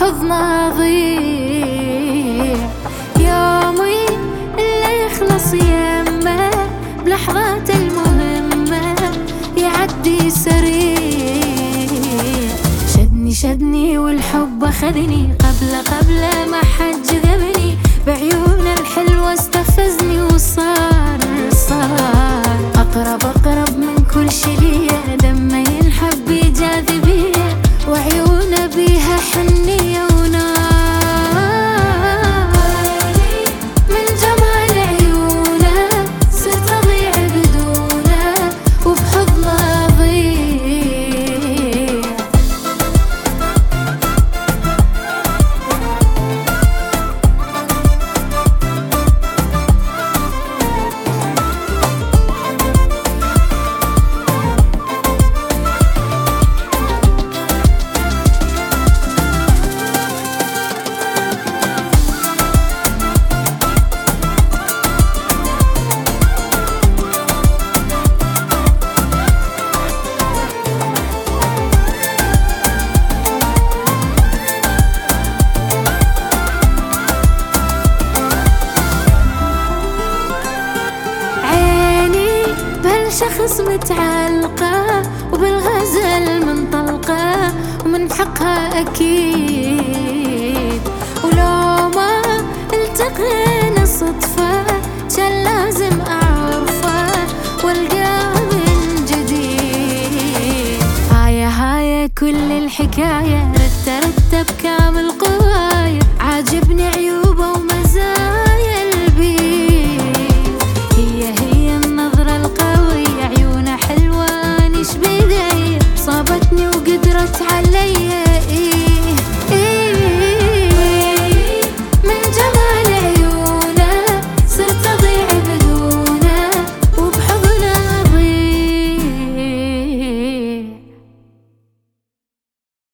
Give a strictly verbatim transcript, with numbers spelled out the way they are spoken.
وبحضنه أضيع. يومي اللي يخلص يمه بلحظات المهمة يعدي سريع. شدني شدني والحب أخذني قبل قبل ما حد جذبني، بعيونه الحلوة استفزني وصار صار أقرب أقرب من كل شي ليا، لما ينحب جاذبية وعيونه بيها حنية ونار. من جمال عيونه صرت أضيع بدونه وبحضنه أضيع. شخص متعلقة وبالغزل منطلقة ومن حقها أكيد، ولو ما التقينا صدفة كان لازم أعرفه والقاه من جديد. هاي هاي كل الحكاية، رتب رتب كامل قوايا، عاجبني عيوبه ومزايا.